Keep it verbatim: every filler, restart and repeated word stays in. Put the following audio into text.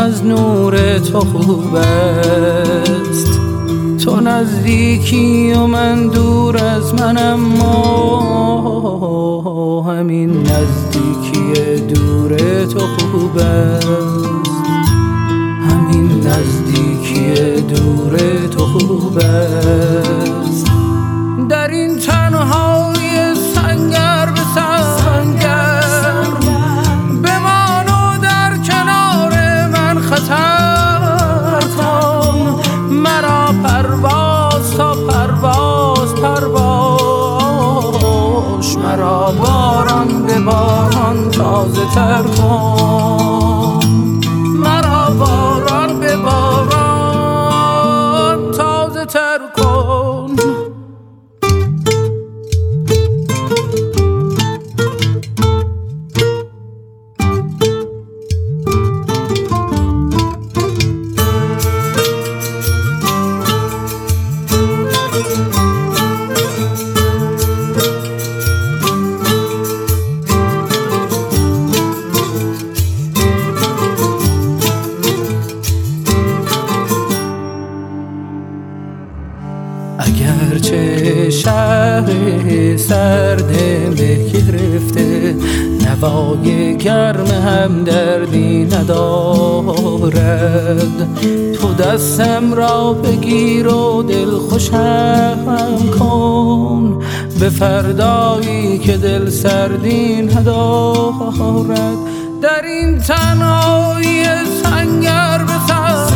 از نور تو خوب است. تو نزدیکی و من دور از منم، ما همین نزدیکی دور تو خوب است. همین نزدیکی دور تو خوب است. در این تنهای سنگر به سنگر بمان و در کنار من خطر کن. مرا پرواز تا پرواز پرواز، مرا باران به باران تازه تر کن. مرا باران به باران تازه تر کن. اگرچه شهر سرد به گرفته، نوای گرم هم دردی ندارد. تو دستم را بگیر و دل خوشم کن به فردایی که دل سردی ندارد. در این تنهایی سنگر به سنگر